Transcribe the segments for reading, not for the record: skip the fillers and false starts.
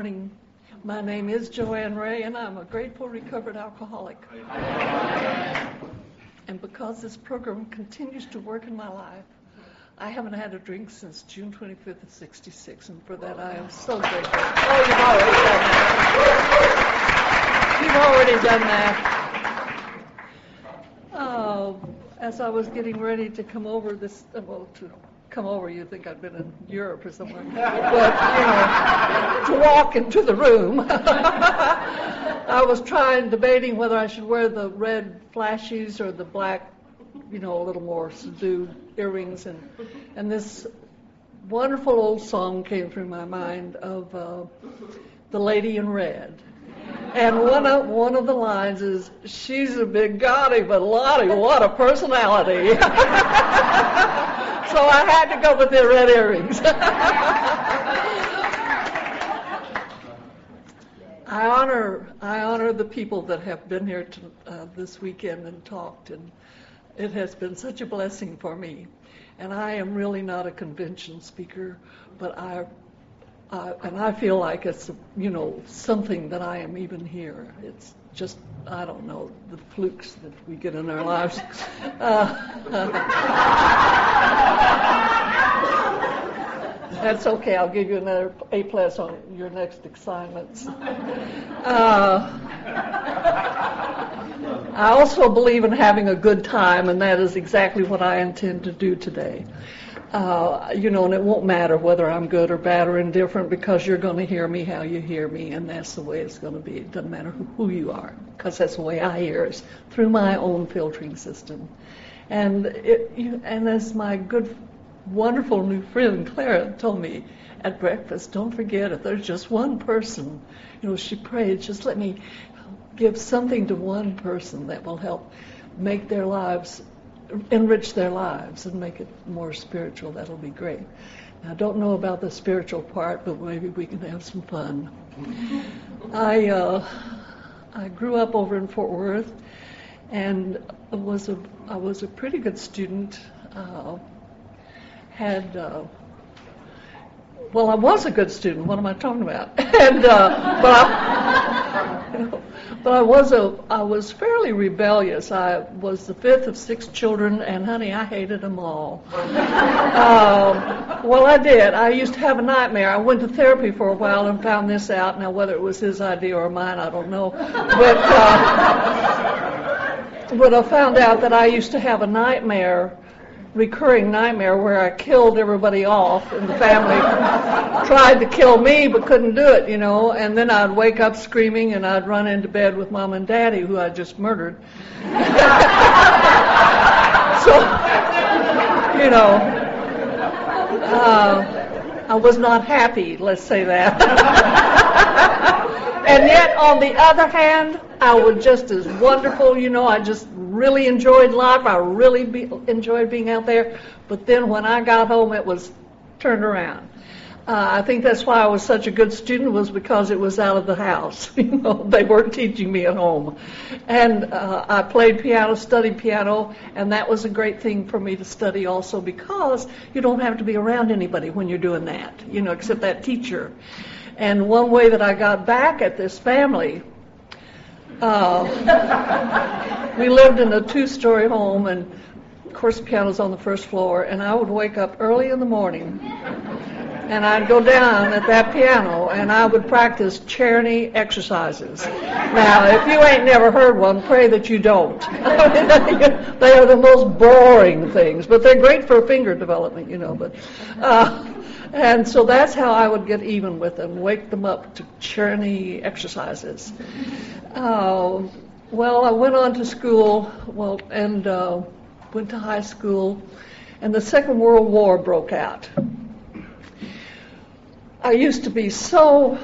morning. My name is Joanne Ray, and I'm a grateful recovered alcoholic. And because this program continues to work in my life, I haven't had a drink since June 25th of '66, and for that I am so grateful. Oh, you've already done that. As I was getting ready to come over you think I'd been in Europe or somewhere, but, to walk into the room, I was debating whether I should wear the red flashies or the black, a little more subdued earrings, and this wonderful old song came through my mind of The Lady in Red. And one of the lines is, "She's a big Gotti, but Lottie, what a personality." So I had to go with the red earrings. I honor the people that have been here this weekend and talked, and it has been such a blessing for me. And I am really not a convention speaker, but I feel like it's something that I am even here. It's just, I don't know, the flukes that we get in our lives. That's okay. I'll give you another A+ on your next assignments. I also believe in having a good time, and that is exactly what I intend to do today. And it won't matter whether I'm good or bad or indifferent, because you're going to hear me how you hear me, and that's the way it's going to be. It doesn't matter who you are, because that's the way I hear it, through my own filtering system. And as my good, wonderful new friend Clara told me at breakfast, don't forget, if there's just one person, she prayed, just let me give something to one person that will help make their lives, enrich their lives and make it more spiritual. That'll be great. I don't know about the spiritual part, but maybe we can have some fun. I grew up over in Fort Worth, and I was a pretty good student. I was a good student. What am I talking about? And but I was fairly rebellious. I was the fifth of 6 children, and honey, I hated them all. I did. I used to have a nightmare. I went to therapy for a while and found this out. Now, whether it was his idea or mine, I don't know. But I found out that I used to have a recurring nightmare where I killed everybody off in the family, tried to kill me but couldn't do it, and then I'd wake up screaming and I'd run into bed with Mom and Daddy, who I just murdered. I was not happy, let's say that. And yet, on the other hand, I was just as wonderful, I just really enjoyed life. I really enjoyed being out there. But then when I got home, it was turned around. I think that's why I was such a good student, was because it was out of the house. They weren't teaching me at home. And I played piano, studied piano, and that was a great thing for me to study also, because you don't have to be around anybody when you're doing that, except that teacher. And one way that I got back at this family, we lived in a 2-story home, and of course the piano's on the first floor, and I would wake up early in the morning and I'd go down at that piano and I would practice Czerny exercises. Now, if you ain't never heard one, pray that you don't. They are the most boring things, but they're great for finger development, and so that's how I would get even with them, wake them up to Czerny exercises. I went on to school, and went to high school, and the Second World War broke out. I used to be so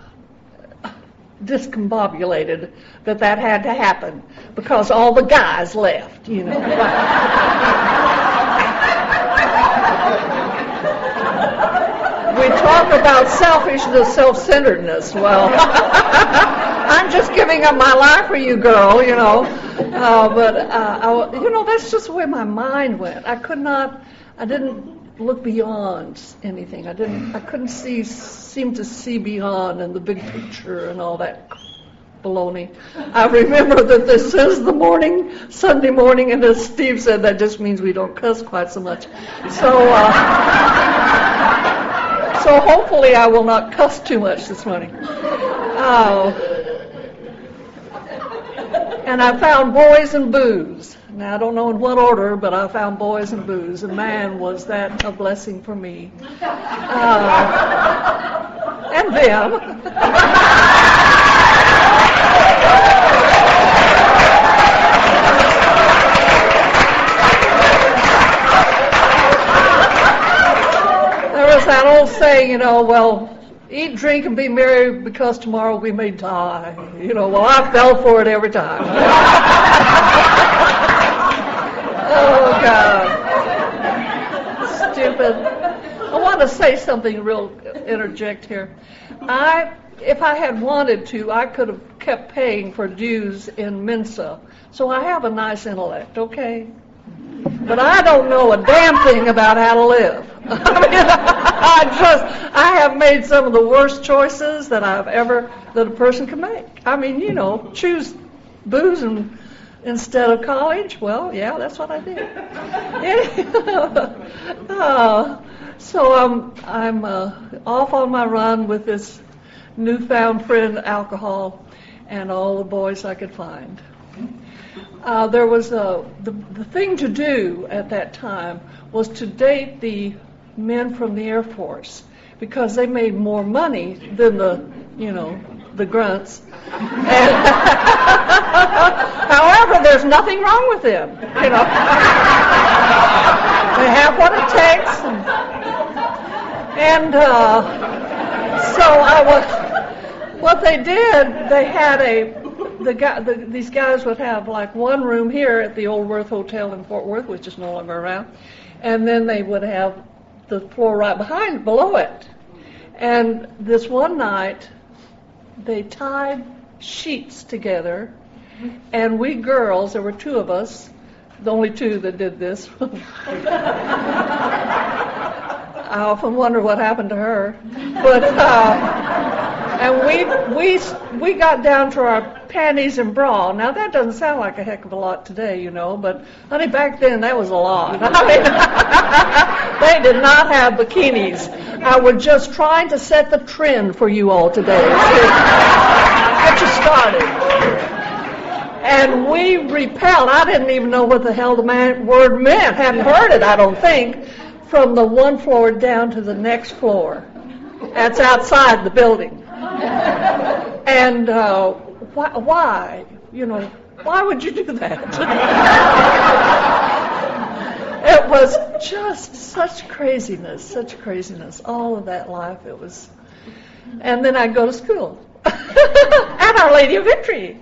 discombobulated that had to happen, because all the guys left, We talk about selfishness, self-centeredness. Well, I'm just giving up my life for you, girl, But that's just the way my mind went. I didn't look beyond anything. I couldn't seem to see beyond and the big picture and all that baloney. I remember that this is the morning, Sunday morning, and as Steve said, that just means we don't cuss quite so much. So hopefully I will not cuss too much this morning. And I found Boys and Booze. Now, I don't know in what order, but I found Boys and Booze, and man, was that a blessing for me. And them. There was that old saying, well, eat, drink, and be merry because tomorrow we may die. Well, I fell for it every time. Oh, God. Stupid. I want to say something interject here. If I had wanted to, I could have kept paying for dues in Mensa. So I have a nice intellect, okay? But I don't know a damn thing about how to live. I have made some of the worst choices that a person can make. Choose booze instead of college. Well, yeah, that's what I did. So I'm off on my run with this newfound friend, alcohol, and all the boys I could find. There was the thing to do at that time was to date the men from the Air Force because they made more money than the grunts. And however, there's nothing wrong with them. They have what it takes. What they did, they had these guys would have like one room here at the Old Worth Hotel in Fort Worth, which is no longer around, and then they would have the floor right below it. And this one night, they tied sheets together, and we girls, there were two of us, the only two that did this. I often wonder what happened to her. But and we got down to our panties and bra. Now that doesn't sound like a heck of a lot today, but honey, back then that was a lot. They did not have bikinis. I was just trying to set the trend for you all today. Get you started. And we repelled. I didn't even know what the hell the word meant. Hadn't heard it, I don't think. From the one floor down to the next floor. That's outside the building. And why? Why would you do that? It was just such craziness, all of that life. It was. And then I'd go to school. At Our Lady of Victory.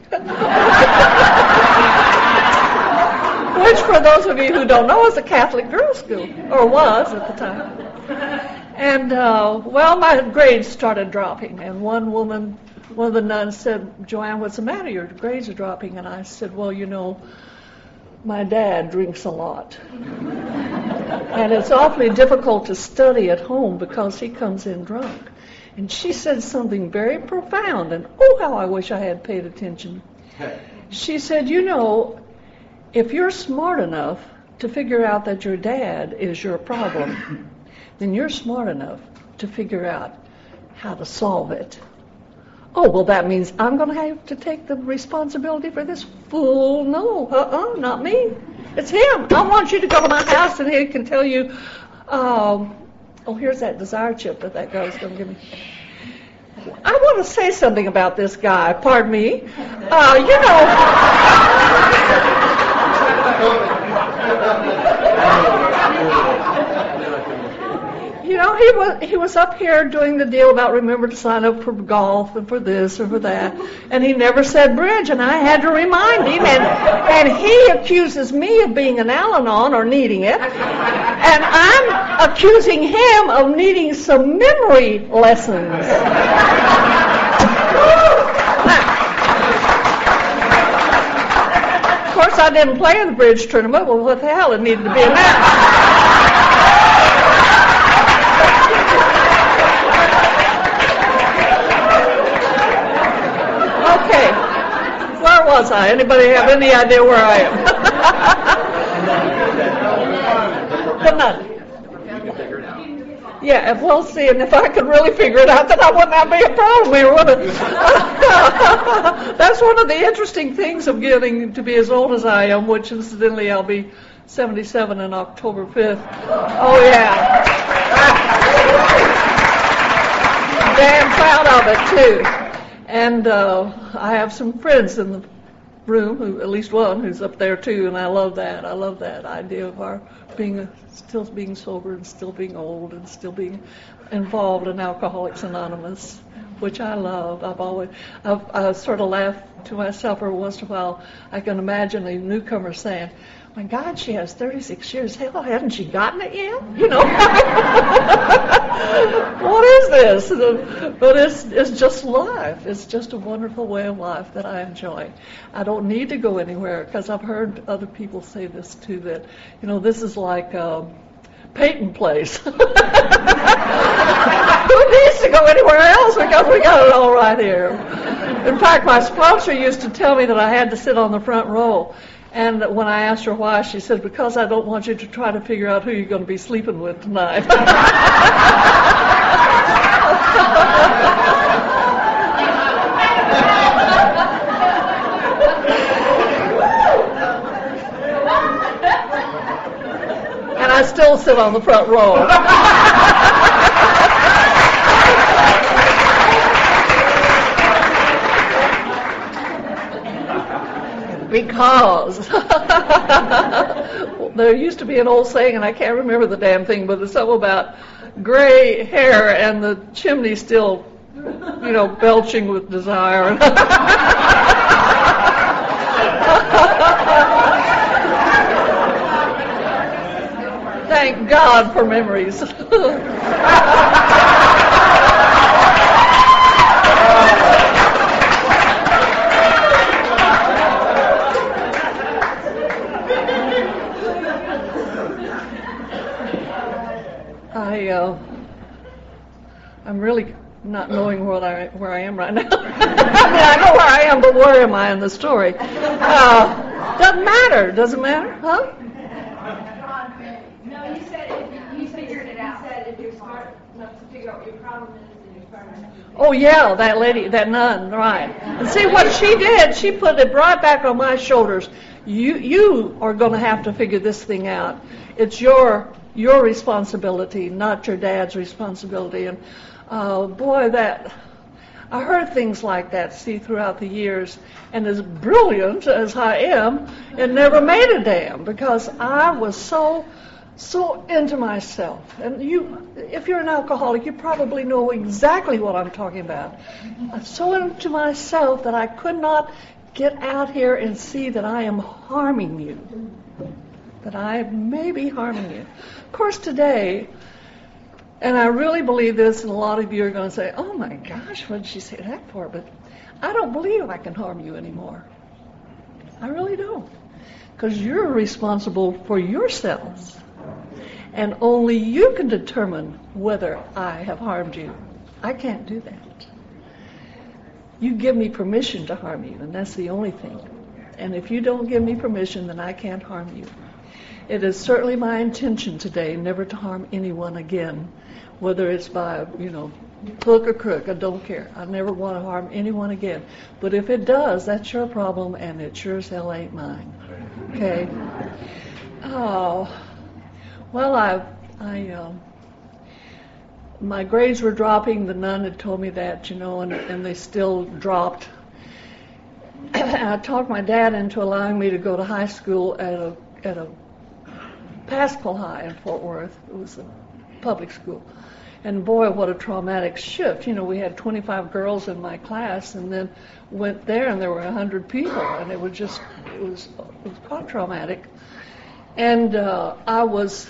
Which, for those of you who don't know, is a Catholic girls' school, or was at the time. And, my grades started dropping, and one of the nuns said, "Joanne, what's the matter? Your grades are dropping." And I said, "Well, my dad drinks a lot. And it's awfully difficult to study at home because he comes in drunk." And she said something very profound, and how I wish I had paid attention. She said, if you're smart enough to figure out that your dad is your problem, then you're smart enough to figure out how to solve it. Oh, well, that means I'm going to have to take the responsibility for this? Fool, no, not me. It's him. I want you to go to my house and he can tell you, here's that desire chip that guy's going to give me. I want to say something about this guy. Pardon me. He was up here doing the deal about remember to sign up for golf and for this and for that, and he never said bridge, and I had to remind him, and he accuses me of being an Al-Anon or needing it, and I'm accusing him of needing some memory lessons. Of course, I didn't play in the bridge tournament. Well, what the hell? It needed to be in that. where was I? Anybody have any idea where I am? But none. Yeah, well, see, and if I could really figure it out, then I wouldn't have be a problem here, would it? That's one of the interesting things of getting to be as old as I am, which incidentally I'll be 77 on October 5th. Oh, yeah. Damn proud of it, too. And I have some friends in the room, at least one, who's up there, too, and I love that. I love that idea of our still being sober and still being old and still being involved in Alcoholics Anonymous, which I love. I sort of laugh to myself every once in a while. I can imagine a newcomer saying, my God, she has 36 years. Hell, hasn't she gotten it yet? You know? What is this? But it's just life. It's just a wonderful way of life that I enjoy. I don't need to go anywhere, because I've heard other people say this too, that, this is like Peyton Place. Who needs to go anywhere else, because we got it all right here. In fact, my sponsor used to tell me that I had to sit on the front row. And when I asked her why, she said, because I don't want you to try to figure out who you're going to be sleeping with tonight. And I still sit on the front row. Because there used to be an old saying, and I can't remember the damn thing, but it's something about gray hair and the chimney still, belching with desire. Thank God for memories. I'm really not knowing where I am right now. I mean, I know where I am, but where am I in the story? Doesn't matter. Doesn't matter, huh? No, you said you figured it out. You said if you're smart enough to figure out what your problem is, then you're smart enough. Oh yeah, that lady, that nun, right? And see what she did? She put it right back on my shoulders. You are going to have to figure this thing out. It's your responsibility, not your dad's responsibility. And boy, that I heard things like that, throughout the years. And as brilliant as I am, it never made a damn, because I was so into myself. And if you're an alcoholic, you probably know exactly what I'm talking about. I'm so into myself that I could not get out here and see that I am harming you. That I may be harming you. Of course, today, and I really believe this, and a lot of you are going to say, oh my gosh, what did she say that for? But I don't believe I can harm you anymore. I really don't. Because you're responsible for yourselves. And only you can determine whether I have harmed you. I can't do that. You give me permission to harm you, and that's the only thing. And if you don't give me permission, then I can't harm you. It is certainly my intention today never to harm anyone again, whether it's by, hook or crook. I don't care. I never want to harm anyone again. But if it does, that's your problem, and it sure as hell ain't mine. Okay? Oh, well, my grades were dropping. The nun had told me that, and they still dropped. I talked my dad into allowing me to go to high school at a Pascal High in Fort Worth. It was a public school. And boy, what a traumatic shift. We had 25 girls in my class, and then went there and there were 100 people, and it was quite traumatic. And I was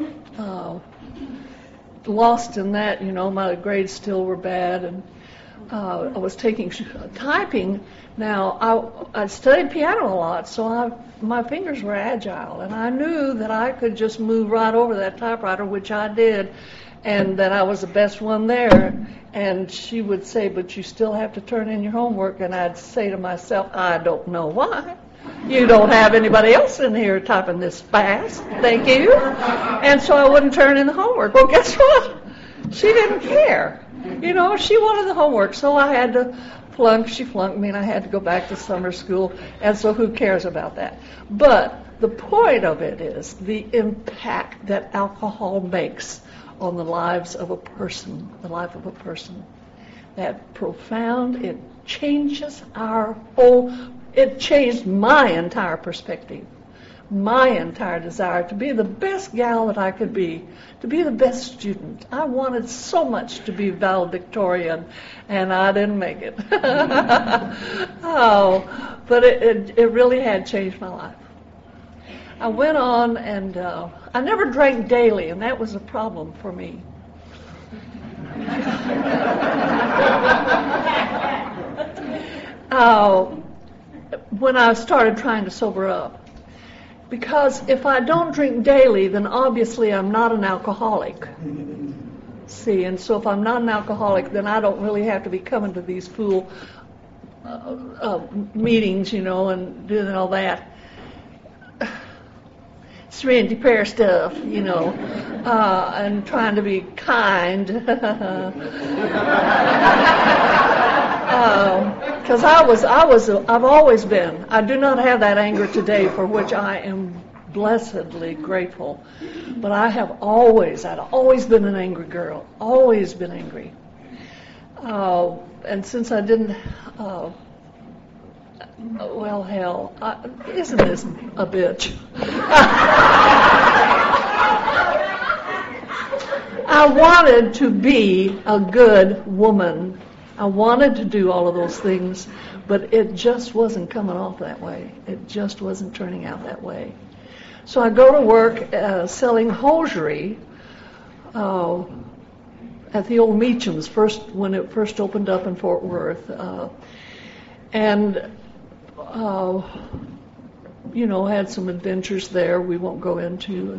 lost in that, my grades still were bad, and I was taking typing. Now, I studied piano a lot, so my fingers were agile, and I knew that I could just move right over that typewriter, which I did, and that I was the best one there. And she would say, but you still have to turn in your homework. And I'd say to myself, I don't know why. You don't have anybody else in here typing this fast. Thank you. And so I wouldn't turn in the homework. Well, guess what? She didn't care. You know, she wanted the homework, so I had to flunk. She flunked me, and I had to go back to summer school. And so who cares about that? But the point of it is the impact that alcohol makes on the lives of a person, the life of a person. That profound, it changes it changed my entire perspective, my entire desire to be the best gal that I could be, to be the best student. I wanted so much to be valedictorian, and I didn't make it. But it really had changed my life. I went on, and I never drank daily, and that was a problem for me. When I started trying to sober up. Because if I don't drink daily, then obviously I'm not an alcoholic. See, and so if I'm not an alcoholic, then I don't really have to be coming to these fool meetings, you know, and doing all that Serenity prayer stuff, you know, and trying to be kind. Because I've always been. I do not have that anger today, for which I am blessedly grateful. But I'd always been an angry girl, always been angry. And since I didn't, well, hell, isn't this a bitch? I wanted to be a good woman. I wanted to do all of those things, but it just wasn't coming off that way. It just wasn't turning out that way. So I go to work selling hosiery at the old Meacham's when it first opened up in Fort Worth. You know, had some adventures there we won't go into.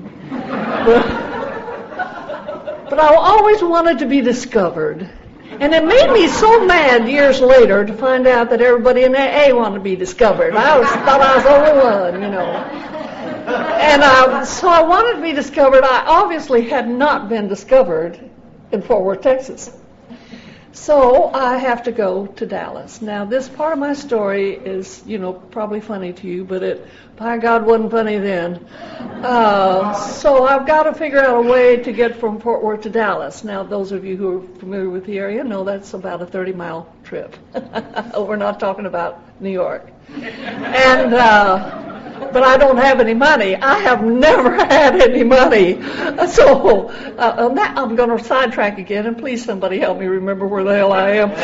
But I always wanted to be discovered. And it made me so mad years later to find out that everybody in AA wanted to be discovered. I thought I was the only one, you know. And so I wanted to be discovered. I obviously had not been discovered in Fort Worth, Texas. So I have to go to Dallas. Now, this part of my story is, you know, probably funny to you, but it, by God, wasn't funny then. So I've got to figure out a way to get from Fort Worth to Dallas. Now, those of you who are familiar with the area know that's about a 30-mile trip. We're not talking about New York. And but I don't have any money. I have never had any money. So I'm going to sidetrack again, and please somebody help me remember where the hell I am.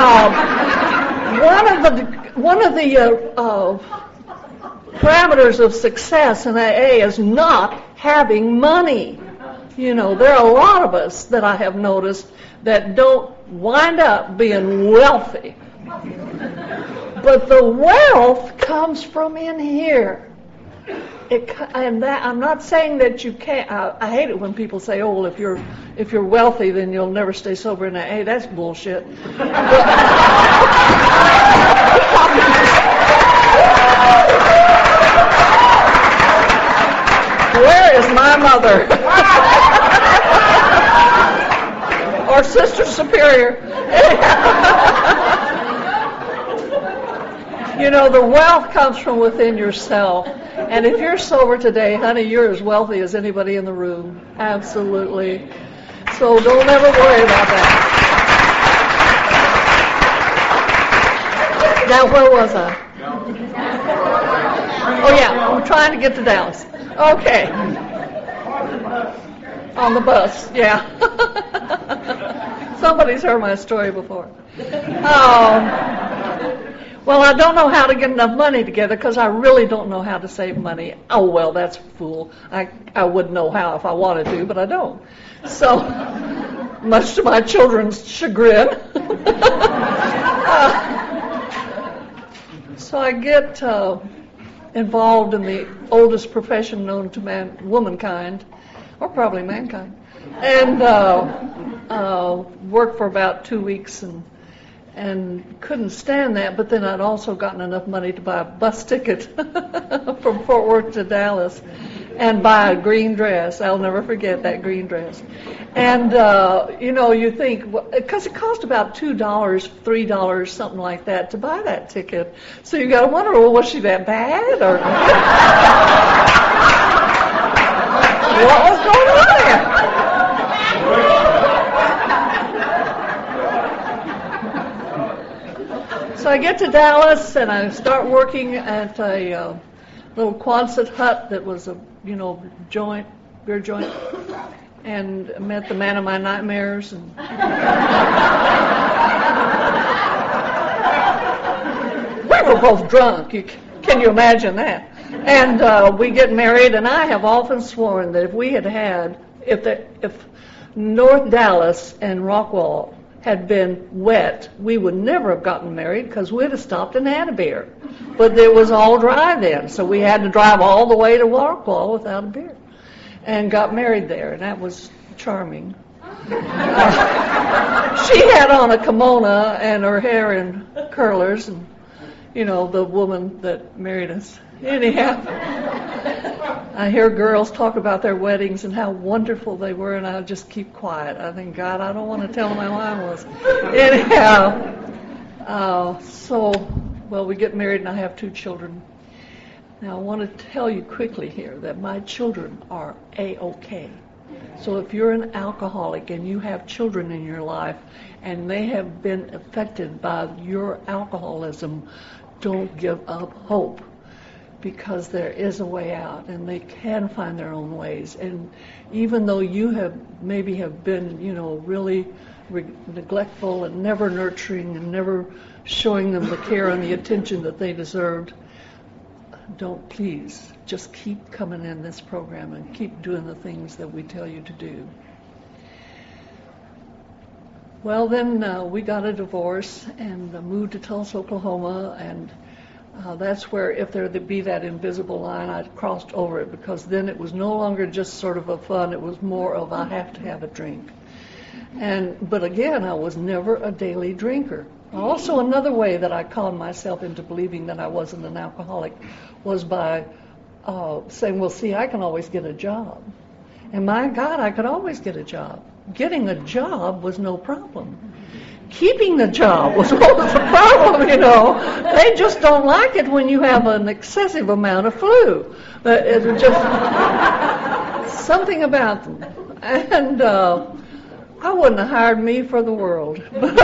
One of the parameters of success in AA is not having money. You know, there are a lot of us that I have noticed that don't wind up being wealthy. But the wealth comes from in here. I'm not saying that you can't. I hate it when people say, "Oh, well, if you're wealthy, then you'll never stay sober." And hey, that's bullshit. Where is my mother? Or Sister Superior? You know, the wealth comes from within yourself. And if you're sober today, honey, you're as wealthy as anybody in the room. Absolutely. So don't ever worry about that. Now, where was I? Oh, yeah, I'm trying to get to Dallas. Okay. On the bus, yeah. Somebody's heard my story before. Well, I don't know how to get enough money together because I really don't know how to save money. Oh, well, that's a fool. I would know how if I wanted to, but I don't. So, much to my children's chagrin. So I get involved in the oldest profession known to womankind, or probably mankind. and worked for about 2 weeks and couldn't stand that, but then I'd also gotten enough money to buy a bus ticket from Fort Worth to Dallas and buy a green dress. I'll never forget that green dress. And, you think, because it cost about $2, $3, something like that to buy that ticket. So you got to wonder, well, was she that bad? Or what was going on there? So I get to Dallas and I start working at a little Quonset hut that was a, beer joint, and met the man of my nightmares. And we were both drunk. Can you imagine that? And we get married, and I have often sworn that if North Dallas and Rockwall had been wet, we would never have gotten married because we'd have stopped and had a beer. But it was all dry then, so we had to drive all the way to Rockwall without a beer, and got married there, and that was charming. She had on a kimono and her hair in curlers, and the woman that married us. Anyhow, I hear girls talk about their weddings and how wonderful they were, and I just keep quiet. I think, God, I don't want to tell them how mine was. Anyhow, we get married, and I have 2 children. Now, I want to tell you quickly here that my children are A-OK. So if you're an alcoholic and you have children in your life and they have been affected by your alcoholism, don't give up hope, because there is a way out and they can find their own ways. And even though you have been, really neglectful and never nurturing and never showing them the care and the attention that they deserved, please just keep coming in this program and keep doing the things that we tell you to do. Well, then we got a divorce and moved to Tulsa, Oklahoma, and that's where, if there be that invisible line, I crossed over it, because then it was no longer just sort of a fun, it was more of I have to have a drink. But again, I was never a daily drinker. Also, another way that I conned myself into believing that I wasn't an alcoholic was by saying, well, see, I can always get a job. And my God, I could always get a job. Getting a job was no problem. Keeping the job was what was the problem, They just don't like it when you have an excessive amount of flu. It was just something about them. And I wouldn't have hired me for the world.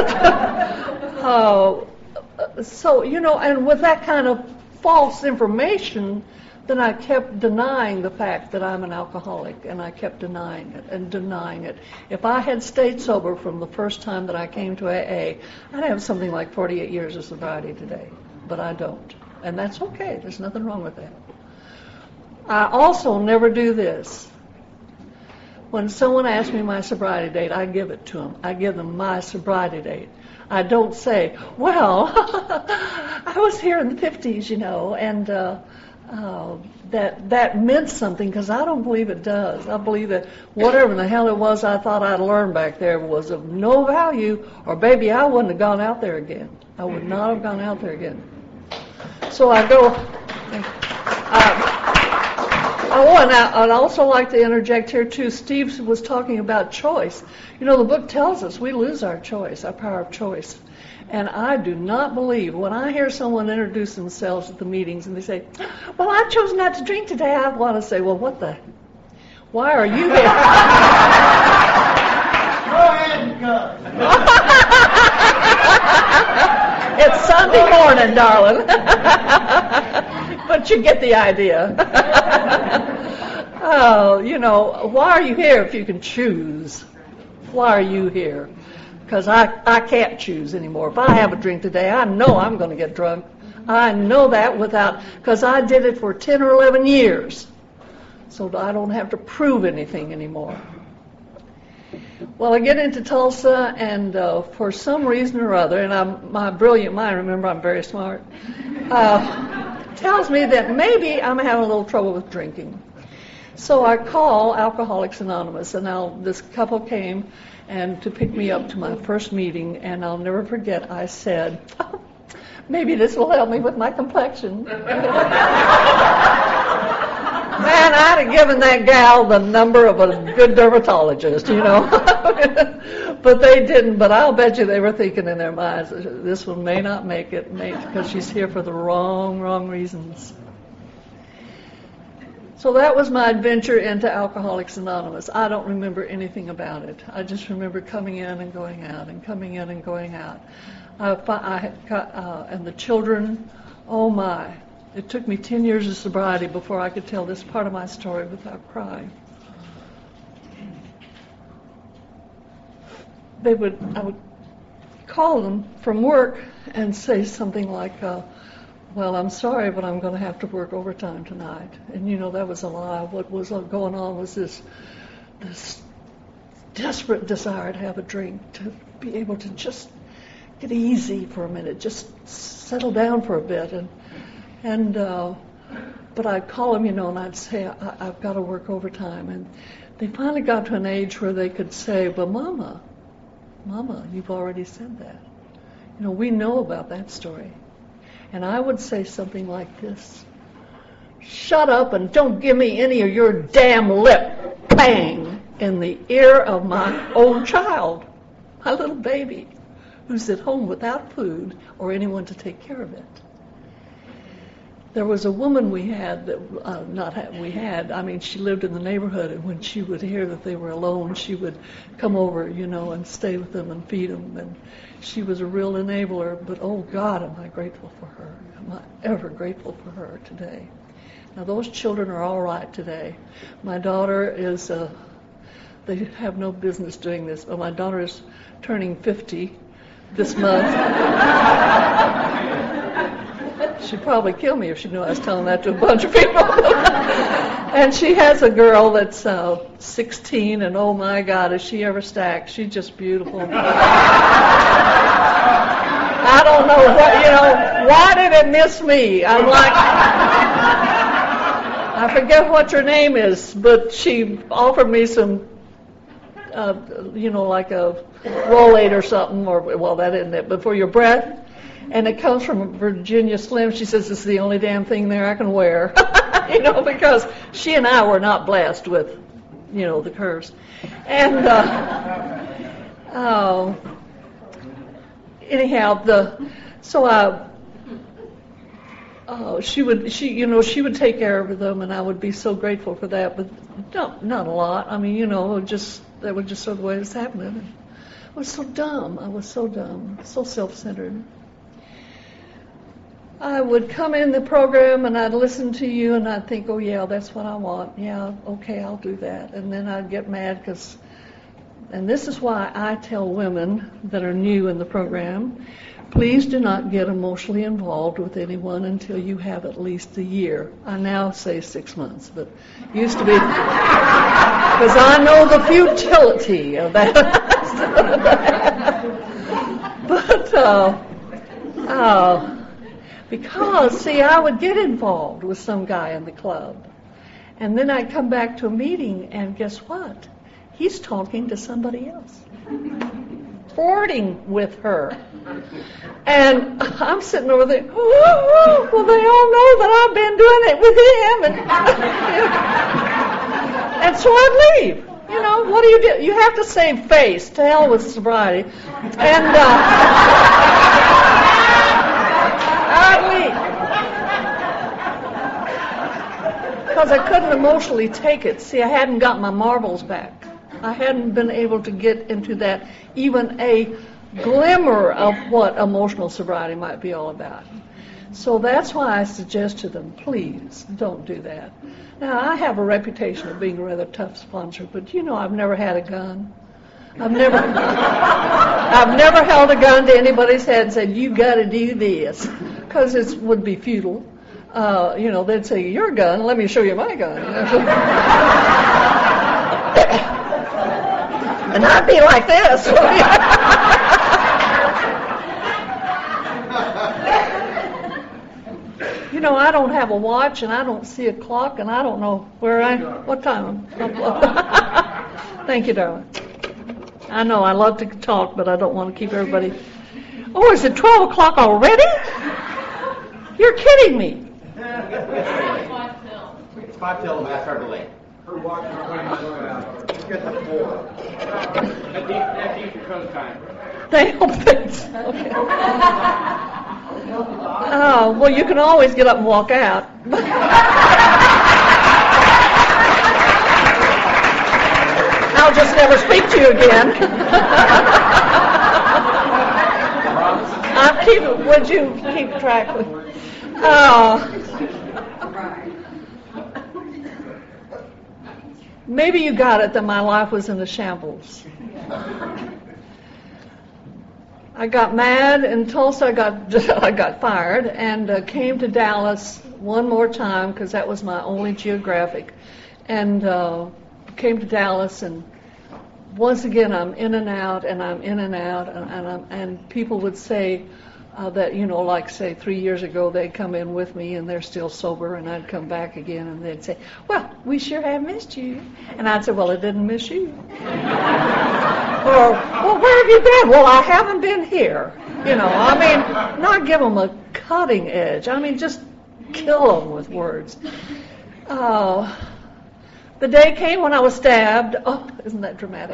And with that kind of false information, then I kept denying the fact that I'm an alcoholic, and I kept denying it and denying it. If I had stayed sober from the first time that I came to AA, I'd have something like 48 years of sobriety today, but I don't. And that's okay. There's nothing wrong with that. I also never do this. When someone asks me my sobriety date, I give it to them. I give them my sobriety date. I don't say, well, I was here in the 50s, and that meant something, because I don't believe it does. I believe that whatever the hell it was I thought I'd learned back there was of no value, or baby, I wouldn't have gone out there again. I would not have gone out there again. So I go... and I'd also like to interject here, too. Steve was talking about choice. The book tells us we lose our choice, our power of choice. And I do not believe, when I hear someone introduce themselves at the meetings and they say, well, I chose not to drink today, I want to say, well, why are you here? Go ahead and go. It's Sunday morning, darling. But you get the idea. Why are you here if you can choose? Why are you here? Because I can't choose anymore. If I have a drink today, I know I'm going to get drunk. I know that because I did it for 10 or 11 years. So I don't have to prove anything anymore. Well, I get into Tulsa, and for some reason or other, and my brilliant mind, remember I'm very smart, tells me that maybe I'm having a little trouble with drinking. So I call Alcoholics Anonymous, and this couple came and to pick me up to my first meeting, and I'll never forget, I said, maybe this will help me with my complexion. Man, I'd have given that gal the number of a good dermatologist, you know. But they didn't. But I'll bet you they were thinking in their minds, this one may not make it, because she's here for the wrong reasons. So that was my adventure into Alcoholics Anonymous. I don't remember anything about it. I just remember coming in and going out and coming in and going out. And the children, oh my. It took me 10 years of sobriety before I could tell this part of my story without crying. I would call them from work and say something like, well, I'm sorry, but I'm going to have to work overtime tonight. And, you know, that was a lie. What was going on was this desperate desire to have a drink, to be able to just get easy for a minute, just settle down for a bit. But I'd call them, you know, and I'd say, I've got to work overtime. And they finally got to an age where they could say, well, Mama, you've already said that. You know, we know about that story. And I would say something like this: shut up and don't give me any of your damn lip. Bang! In the ear of my own child, my little baby, who's at home without food or anyone to take care of it. There was a woman we had she lived in the neighborhood, and when she would hear that they were alone, she would come over, you know, and stay with them and feed them. And she was a real enabler, but oh God, am I grateful for her. Am I ever grateful for her today. Now those children are all right today. My daughter is, they have no business doing this, but my daughter is turning 50 this month. She'd probably kill me if she knew I was telling that to a bunch of people. And she has a girl that's 16, and oh my God, is she ever stacked? She's just beautiful. I don't know why did it miss me? I'm like, I forget what your name is, but she offered me some, like a Rolade or something, or, well, that isn't it, but for your breath. And it comes from Virginia Slim. She says it's the only damn thing there I can wear. Because she and I were not blessed with, the curves. And, she would take care of them, and I would be so grateful for that, but not a lot. I mean, that was just sort of the way it was happening. I was so dumb, so self-centered. I would come in the program and I'd listen to you and I'd think, oh yeah, that's what I want. Yeah, okay, I'll do that. And then I'd get mad and this is why I tell women that are new in the program, please do not get emotionally involved with anyone until you have at least a year. I now say 6 months, but used to be, because I know the futility of that. Because, see, I would get involved with some guy in the club, and then I'd come back to a meeting, and guess what? He's talking to somebody else, flirting with her. And I'm sitting over there, well, they all know that I've been doing it with him. And so I'd leave. What do? You have to save face. To hell with sobriety. And I'd leave. Because I couldn't emotionally take it. See, I hadn't got my marbles back. I hadn't been able to get into that, even a glimmer of what emotional sobriety might be all about. So that's why I suggest to them, please don't do that. Now, I have a reputation of being a rather tough sponsor, but I've never had a gun. I've never held a gun to anybody's head and said, you've got to do this, because it would be futile. They'd say, your gun, let me show you my gun. And I'd be like this. You know, I don't have a watch, and I don't see a clock, and I don't know what time. Thank you, darling. I know I love to talk, but I don't want to keep everybody. Oh, is it 12 o'clock already? You're kidding me. It's 5 till the start delay. Her watch is 20 minutes out. Get the 4. That's Eastern Coast time. They don't think so. Okay. Oh, well, you can always get up and walk out. I'll just never speak to you again. Would you keep track of? Maybe you got it that my life was in a shambles. I got mad in Tulsa. I got fired and came to Dallas one more time because that was my only geographic, and came to Dallas, and once again I'm in and out, and I'm in and out, and people would say that, you know, like say 3 years ago they'd come in with me and they're still sober, and I'd come back again and they'd say, well, we sure have missed you, and I'd say, well, it didn't miss you. Or, well, where have you been? Well, I haven't been here. You know, I mean, not give them a cutting edge. I mean, just kill them with words. The day came when I was stabbed. Oh, isn't that dramatic?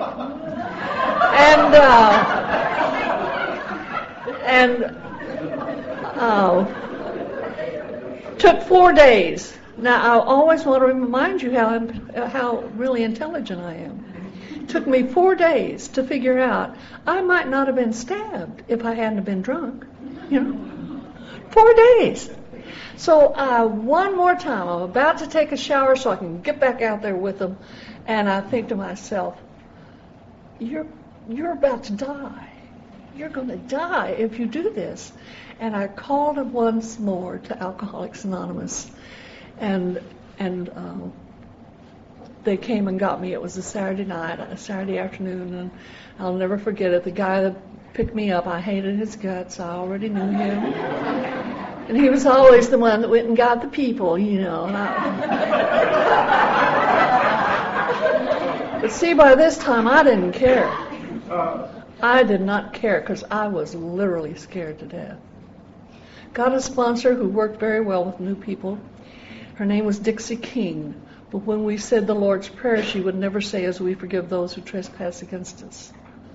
Took 4 days. Now, I always want to remind you how really intelligent I am. It took me 4 days to figure out I might not have been stabbed if I hadn't been drunk. You know, 4 days. So one more time, I'm about to take a shower so I can get back out there with them, and I think to myself, you're about to die. You're going to die if you do this. And I called once more to Alcoholics Anonymous, and they came and got me. It was a Saturday night, a Saturday afternoon, and I'll never forget it. The guy that picked me up, I hated his guts. I already knew him. And he was always the one that went and got the people, you know. But see, by this time, I didn't care. I did not care because I was literally scared to death. Got a sponsor who worked very well with new people. Her name was Dixie King. But when we said the Lord's Prayer, she would never say, as we forgive those who trespass against us.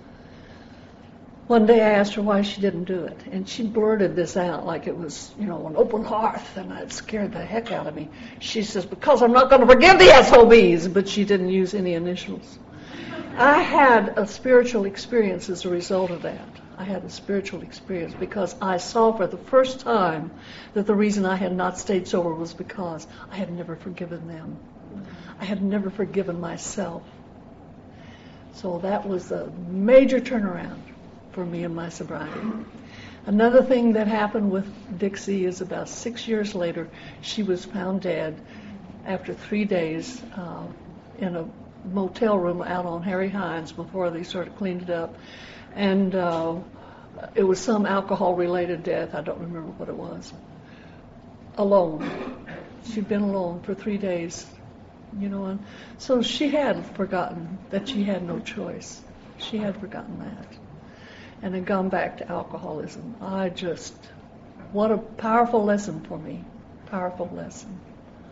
One day I asked her why she didn't do it, and she blurted this out like it was, you know, an open hearth, and it scared the heck out of me. She says, because I'm not going to forgive the SOBs, but she didn't use any initials. I had a spiritual experience as a result of that. I had a spiritual experience because I saw for the first time that the reason I had not stayed sober was because I had never forgiven them. I had never forgiven myself. So that was a major turnaround for me in my sobriety. Another thing that happened with Dixie is about 6 years later, she was found dead after 3 days in a motel room out on Harry Hines before they sort of cleaned it up. And it was some alcohol-related death. I don't remember what it was. Alone. She'd been alone for 3 days, you know. And so she had forgotten that she had no choice. She had forgotten that. And had gone back to alcoholism. What a powerful lesson for me. Powerful lesson.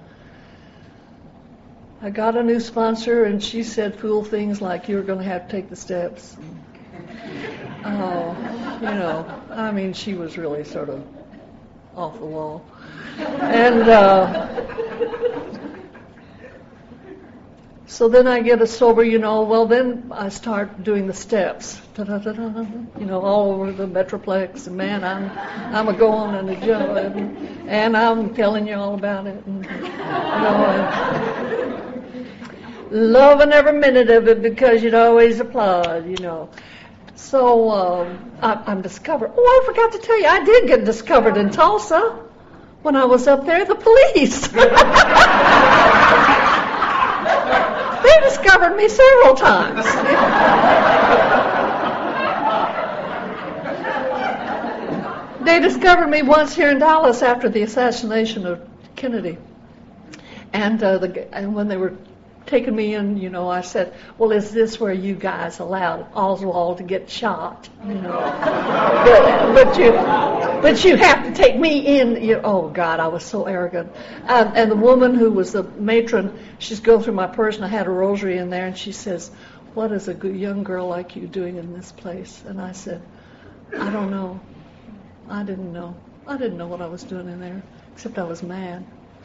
I got a new sponsor, and she said fool things like, you're going to have to take the steps. You know, I mean, she was really sort of off the wall. And so then I get a sober, you know, well, then I start doing the steps, you know, all over the Metroplex, and man, I'm a-going and a-going, and I'm telling you all about it, and, you know, loving every minute of it because you'd always applaud, you know. So I'm discovered. Oh, I forgot to tell you, I did get discovered in Tulsa when I was up there, the police. They discovered me several times. They discovered me once here in Dallas after the assassination of Kennedy. And and when they were taking me in, I said, well, is this where you guys allowed Oswald to get shot? But you have to take me in. Oh, God, I was so arrogant. And the woman who was the matron, she's going through my purse, and I had a rosary in there, and she says, what is a good young girl like you doing in this place? And I said, I don't know. I didn't know. I didn't know what I was doing in there, except I was mad.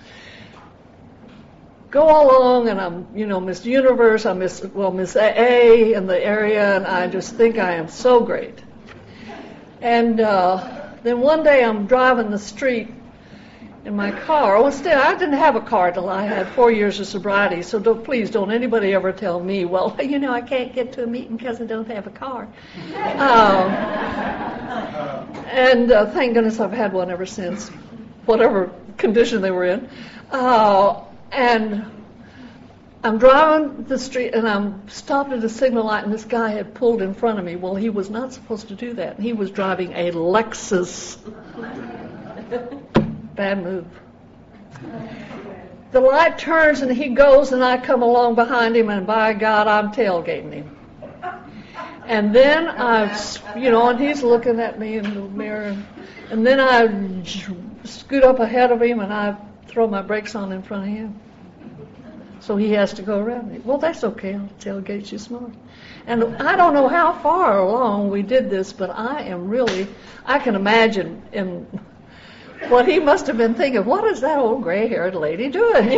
Go along, and I'm, Miss Universe, I'm Miss AA in the area, and I just think I am so great. And then one day I'm driving the street in my car. I didn't have a car till I had 4 years of sobriety, so please don't anybody ever tell me, well, I can't get to a meeting because I don't have a car. And thank goodness I've had one ever since, whatever condition they were in. And I'm driving the street, and I'm stopped at a signal light, and this guy had pulled in front of me. Well, he was not supposed to do that. He was driving a Lexus. Bad move. The light turns, and he goes, and I come along behind him, and by God, I'm tailgating him. And then and he's looking at me in the mirror, and then I scoot up ahead of him, and I throw my brakes on in front of him. So he has to go around me. Well, that's okay. I'll tailgate you smart. And I don't know how far along we did this, but I can imagine in what he must have been thinking, what is that old gray-haired lady doing,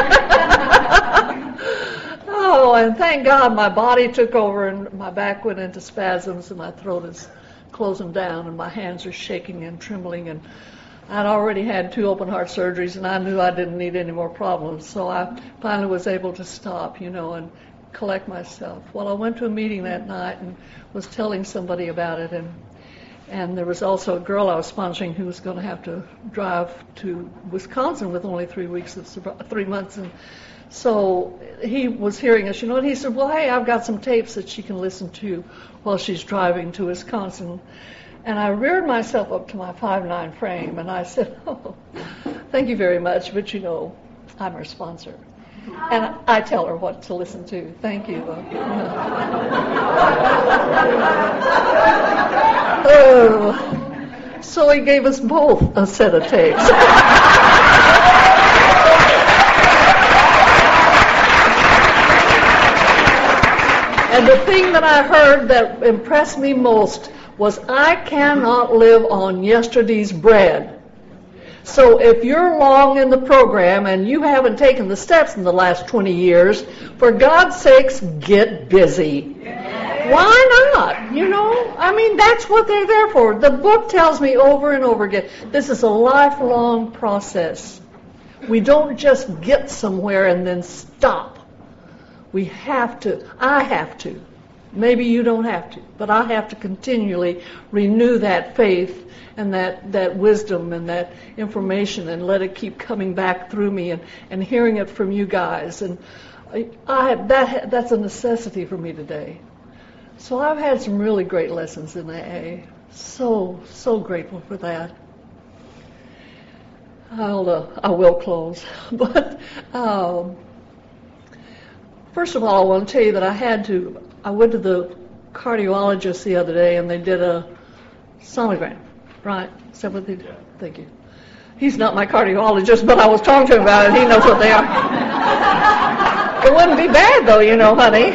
Oh, and thank God my body took over, and my back went into spasms, and my throat is closing down, and my hands are shaking and trembling, and I'd already had 2 open heart surgeries, and I knew I didn't need any more problems, so I finally was able to stop, and collect myself. Well, I went to a meeting that night and was telling somebody about it, and there was also a girl I was sponsoring who was going to have to drive to Wisconsin with only 3 months, and so he was hearing us, and he said, well, hey, I've got some tapes that she can listen to while she's driving to Wisconsin. And I reared myself up to my 5'9" frame, and I said, oh, thank you very much, but I'm her sponsor. And I tell her what to listen to. Thank you. Oh, so he gave us both a set of tapes. And the thing that I heard that impressed me most was, I cannot live on yesterday's bread. So if you're long in the program and you haven't taken the steps in the last 20 years, for God's sakes, get busy. Why not? That's what they're there for. The book tells me over and over again, this is a lifelong process. We don't just get somewhere and then stop. I have to. Maybe you don't have to, but I have to continually renew that faith and that wisdom and that information, and let it keep coming back through me and hearing it from you guys. And that's a necessity for me today. So I've had some really great lessons in AA. So grateful for that. I will close, but first of all, I want to tell you that I went to the cardiologist the other day, and they did a sonogram, right? Is that what they did? Yeah. Thank you. He's not my cardiologist, but I was talking to him about it. He knows what they are. It wouldn't be bad, though, honey.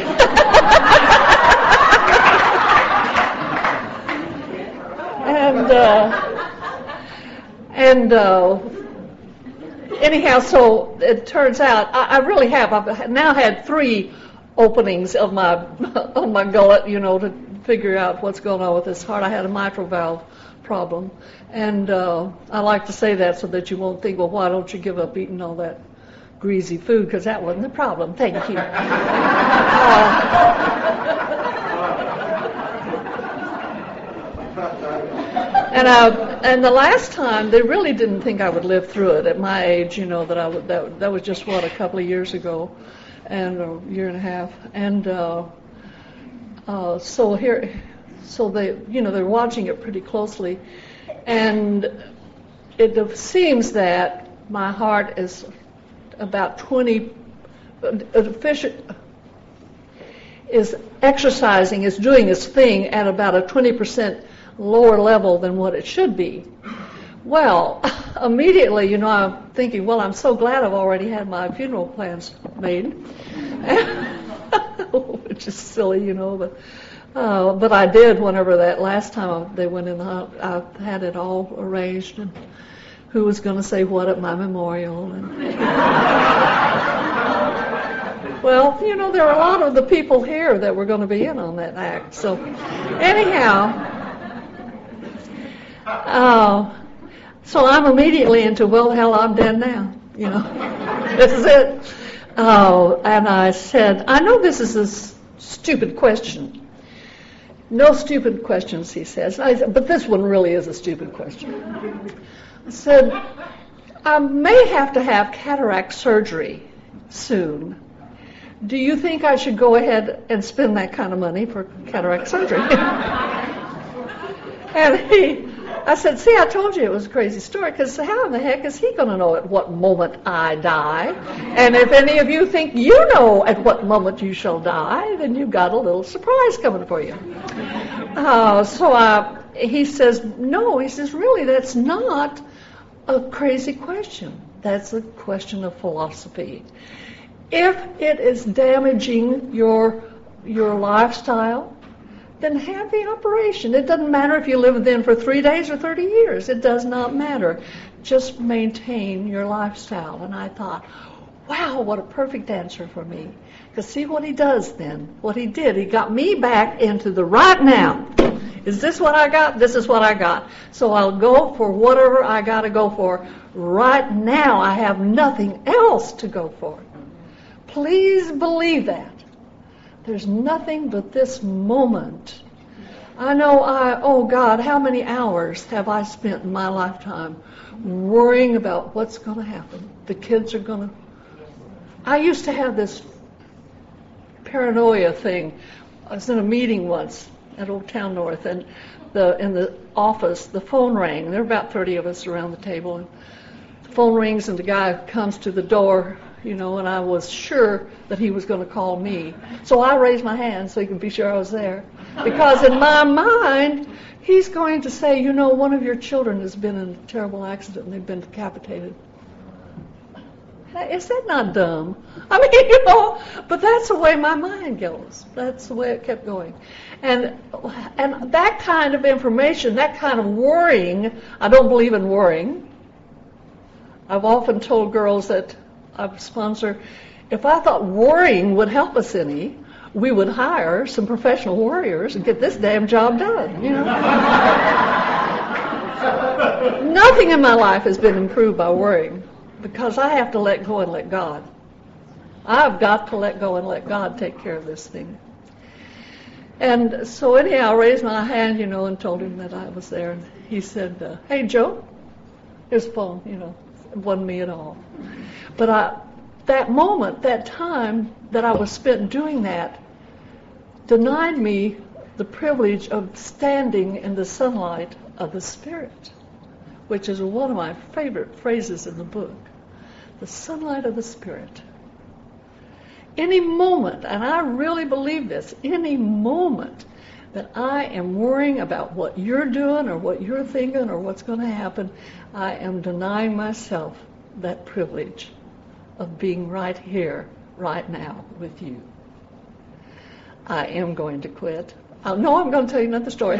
Anyhow, so it turns out I really have. I've now had 3 openings of my gullet, to figure out what's going on with this heart. I had a mitral valve problem, and I like to say that so that you won't think, well, why don't you give up eating all that greasy food? Because that wasn't the problem. Thank you. And the last time, they really didn't think I would live through it at my age. That was just a couple of years ago, and a year and a half, and so they're watching it pretty closely, And it seems that my heart is about 20, is exercising, is doing its thing at about a 20% lower level than what it should be. Well, immediately, I'm thinking, well, I'm so glad I've already had my funeral plans made, which is silly, but I did whenever that last time they went in, I had it all arranged and who was going to say what at my memorial. Well, there are a lot of the people here that were going to be in on that act. So, anyhow, so I'm immediately into, well, hell, I'm dead now. This is it. And I said, I know this is a stupid question. No stupid questions, he says. I said, but this one really is a stupid question. I said, I may have to have cataract surgery soon. Do you think I should go ahead and spend that kind of money for cataract surgery? And I said, see, I told you it was a crazy story, because how in the heck is he going to know at what moment I die? And if any of you think you know at what moment you shall die, then you've got a little surprise coming for you. He says, no, he says, really, that's not a crazy question. That's a question of philosophy. If it is damaging your lifestyle, then have the operation. It doesn't matter if you live with them for 3 days or 30 years. It does not matter. Just maintain your lifestyle. And I thought, wow, what a perfect answer for me. Because see what he does then. What he did, he got me back into the right now. Is this what I got? This is what I got. So I'll go for whatever I got to go for. Right now, I have nothing else to go for. Please believe that. There's nothing but this moment. I know oh God, how many hours have I spent in my lifetime worrying about what's going to happen? The kids are going to... I used to have this paranoia thing. I was in a meeting once at Old Town North, and in the office, the phone rang. There were about 30 of us around the table, and the phone rings, and the guy comes to the door, and I was sure that he was going to call me. So I raised my hand so he could be sure I was there. Because in my mind, he's going to say, one of your children has been in a terrible accident and they've been decapitated. Is that not dumb? I mean, but that's the way my mind goes. That's the way it kept going. And that kind of information, that kind of worrying, I don't believe in worrying. I've often told girls that I sponsor, if I thought worrying would help us any, we would hire some professional warriors and get this damn job done, Nothing in my life has been improved by worrying, because I have to let go and let God. I've got to let go and let God take care of this thing. And so anyhow, I raised my hand, and told him that I was there. And he said, hey, Joe, here's the phone, It wasn't me at all. But that moment, that time that I was spent doing that, denied me the privilege of standing in the sunlight of the Spirit, which is one of my favorite phrases in the book. The sunlight of the Spirit. Any moment, and I really believe this, any moment that I am worrying about what you're doing or what you're thinking or what's going to happen, I am denying myself that privilege of being right here, right now with you. I am going to quit. No, I'm going to tell you another story.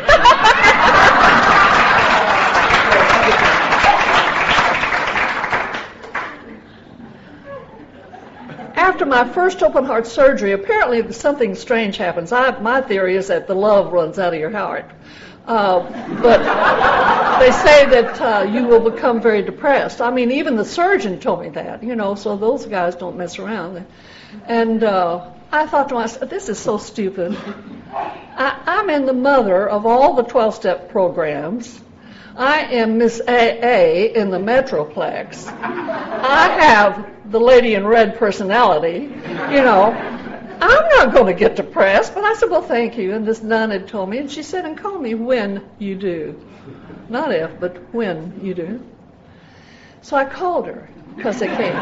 After my first open heart surgery, apparently something strange happens. My theory is that the love runs out of your heart. But they say that you will become very depressed. I mean, even the surgeon told me that, so those guys don't mess around. And I thought to myself, this is so stupid. I'm in the mother of all the 12-step programs. I am Miss AA in the Metroplex. I have the lady in red personality. I'm not going to get depressed. But I said, well, thank you. And this nun had told me, and she said, and call me when you do. Not if, but when you do. So I called her, because it came.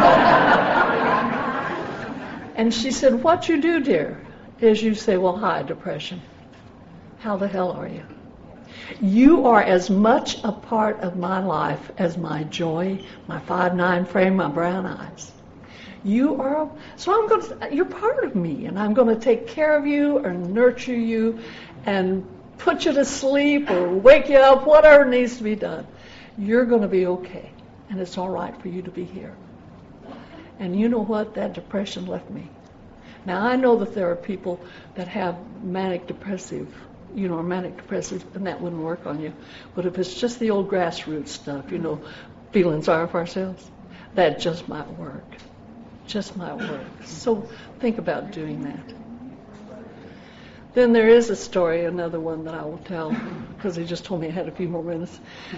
And she said, what you do, dear, is you say, well, hi, depression. How the hell are you? You are as much a part of my life as my joy, my 5'9" frame, my brown eyes. You are, so you're part of me, and I'm going to take care of you or nurture you and put you to sleep or wake you up, whatever needs to be done. You're going to be okay, and it's all right for you to be here. And you know what? That depression left me. Now, I know that there are people that have manic depressive, and that wouldn't work on you. But if it's just the old grassroots stuff, feeling sorry for ourselves, that just might work. Just might work. So think about doing that. Then there is a story, another one that I will tell, because he just told me I had a few more minutes.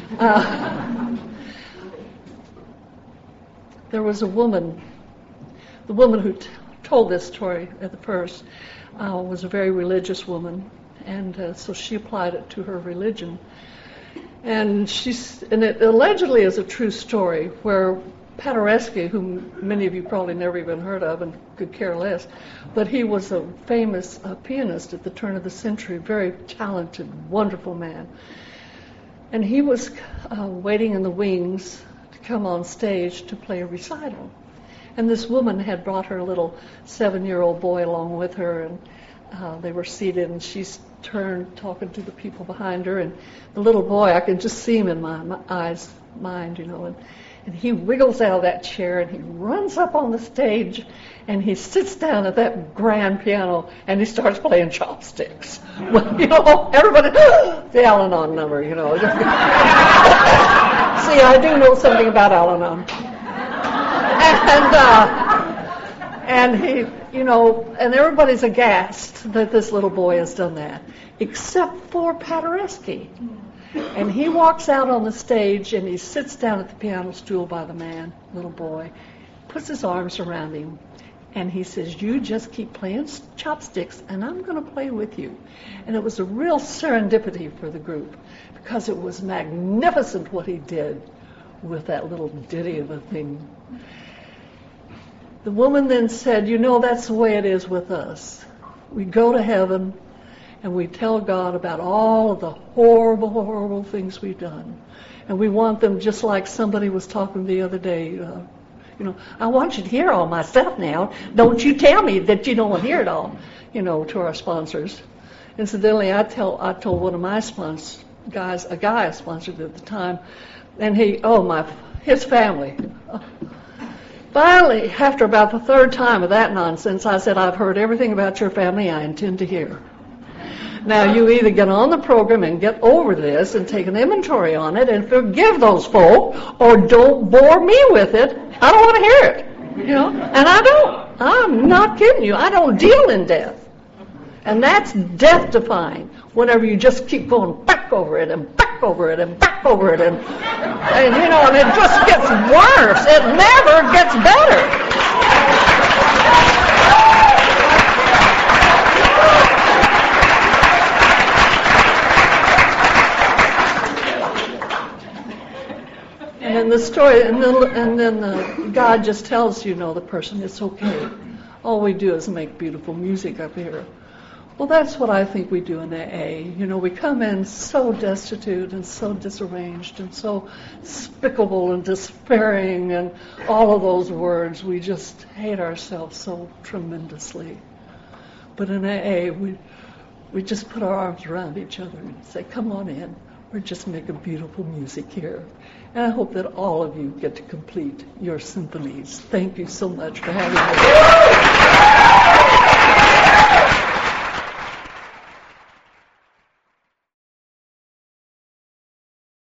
There was a woman, the woman who told this story at the first was a very religious woman, and so she applied it to her religion. And it allegedly is a true story where Paderewski, whom many of you probably never even heard of and could care less, but he was a famous pianist at the turn of the century, very talented, wonderful man. And he was waiting in the wings to come on stage to play a recital. And this woman had brought her little 7-year-old boy along with her, and they were seated, and she's turned talking to the people behind her, and the little boy, I can just see him in my mind, and he wiggles out of that chair, and he runs up on the stage, and he sits down at that grand piano, and he starts playing chopsticks. Well, everybody, the Al-Anon number, See, I do know something about Al-Anon. And he, and everybody's aghast that this little boy has done that, except for Paderewski. And he walks out on the stage, and he sits down at the piano stool by the little boy, puts his arms around him, and he says, you just keep playing chopsticks, and I'm going to play with you. And it was a real serendipity for the group, because it was magnificent what he did with that little ditty of a thing. The woman then said, that's the way it is with us. We go to heaven, and we tell God about all of the horrible, horrible things we've done. And we want them, just like somebody was talking the other day, I want you to hear all my stuff now. Don't you tell me that you don't want to hear it all, to our sponsors. Incidentally, I told one of my guys, a guy I sponsored at the time, and his family. Finally, after about the third time of that nonsense, I said, I've heard everything about your family I intend to hear. Now, you either get on the program and get over this and take an inventory on it and forgive those folk, or don't bore me with it. I don't want to hear it, and I don't. I'm not kidding you. I don't deal in death. And that's death-defying, whenever you just keep going back over it and back over it and back over it, and it just gets worse. It never gets better. And the story, and then God just tells the person, it's okay. All we do is make beautiful music up here. Well, that's what I think we do in AA. We come in so destitute and so disarranged and so despicable and despairing and all of those words. We just hate ourselves so tremendously. But in AA, we just put our arms around each other and say, come on in. We're just making beautiful music here. And I hope that all of you get to complete your symphonies. Thank you so much for having me.